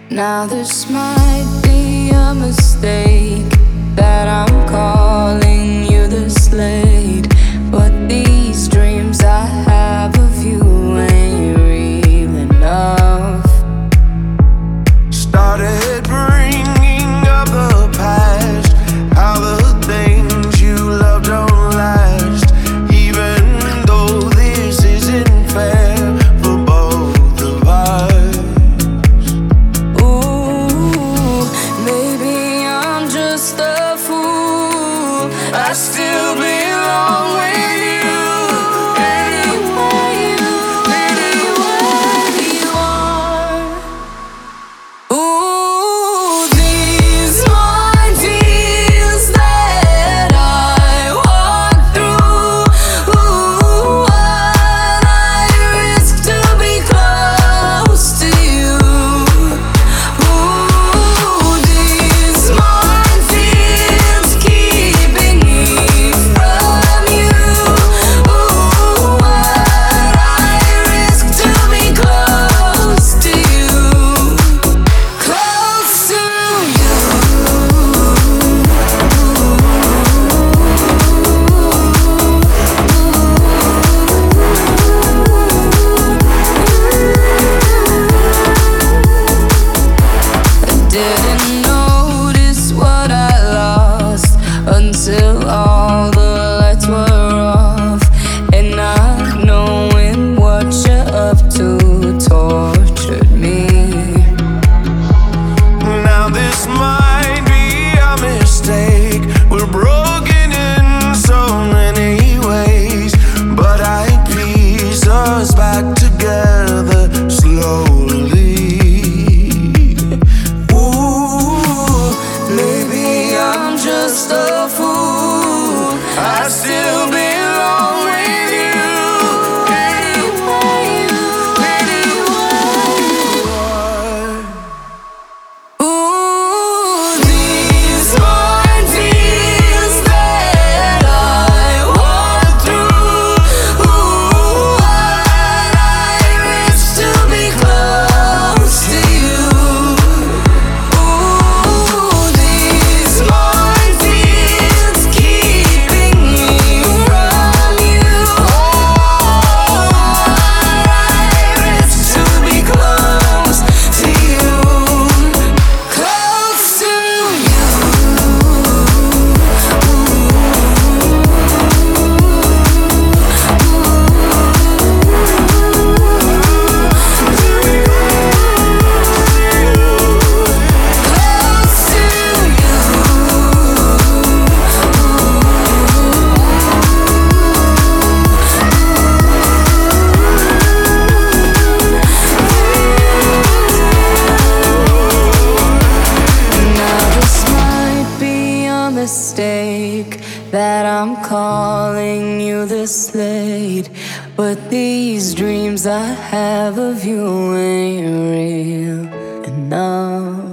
Now this might be a mistake that I'm calling you this late, but these dreams I have of you ain't real enough. Started bringing up the past, how the things you love don't last, even though this isn't fair for both of us. Ooh, maybe I'm just a fool. I still belong with you. Anywhere you are. Ooh, these minefields that I walk through. Ooh, what I risk to be close to you. Ooh, these minefields keeping me from you. Ooh, what I risk to be close to you. Close to you. I didn't notice what I lost until all the lights were off, and not knowing what you're up to tortured me. Now this might be a mistake. We're broken in so many ways, but I piece us back together slowly. Ooh, Maybe I'm just a fool. I still belong with you. Anywhere you are. Ooh, these minefields that I walk through. Ooh, what I risk to be close to you. Ooh, these minefields keeping me from you. What I risk to be close to you. Close to you. Close to Now this might be a mistake that I'm calling you this late, but these dreams I have of you ain't real enough.